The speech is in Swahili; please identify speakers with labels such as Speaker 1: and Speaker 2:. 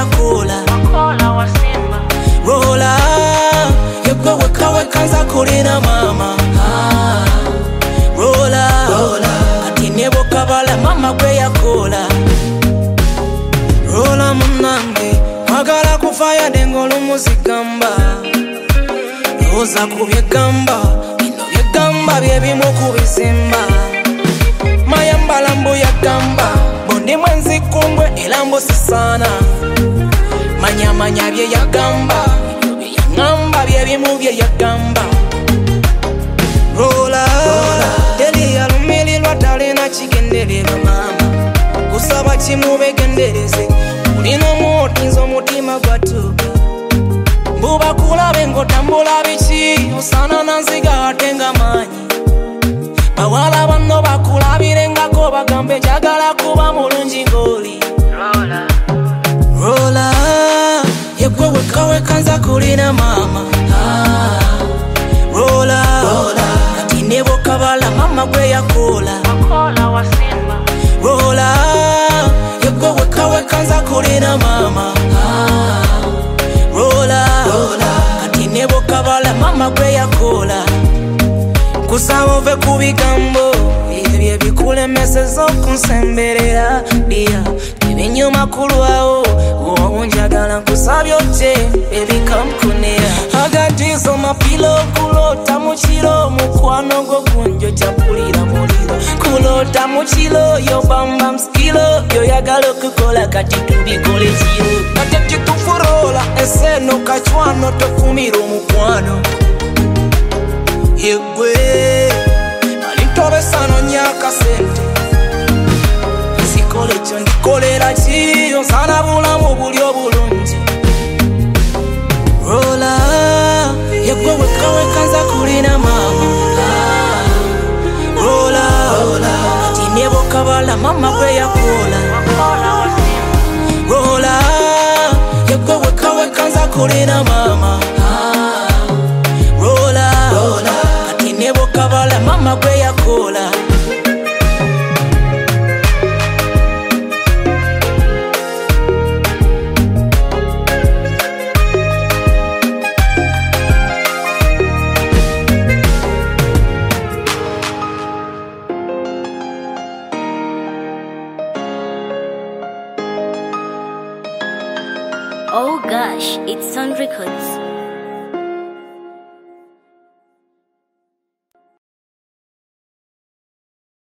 Speaker 1: yakola rola yegwe weka nza kulina mama rola kati nebo kabala mama gwe yakola rola munange mwagala kufaya dengolo muzigamba loza kubyegamba bino byegamba byebimu kubizimba mayambala mbu yagamba bondi mwenzi kungwe elambo sisana manya bye yagamba ngamba byebimu bye yagamba rola teli alumililwa talina kigendererwa mama kusaba kimubegendereze ulina omutinza omutima gwatuka mbuba kulabe ngotambula biki osana nanziga atenga manyi bawala banno bakulabirengako bagambe njagala kuba mulungi ngoli rola yegwe weka nza kulina mama rola kati nebo kabala mama gwe yakola rola yegwe weka nza kulina mama rola kati nebo kabala mama gwe yakola kusaba ove ku bigambo ebyo bikulemeseza okunsemberera dia ebinyuma kulwawo njagala nkusabye ote ebikamkunera agatizo mapilo kulota mukiro mukwano gwo gunjo kyapulira muliro kulota mukiro yobamba msikilo yoyagala okukola kati tubikole kiro kati kitufurola eseno kachwano tofumira omukwano yegwe alitobesano nyaka sente nsikole kyo ndikolera ki onsana bulamu buli obulungi rola yegwe weka nza kulina mama rola kati nebo kabala mama gwe yakola rola yegwe weka nza kulina mama rola kati nebo kabala mama gwe yakola
Speaker 2: Oh gosh, it's Sound Records.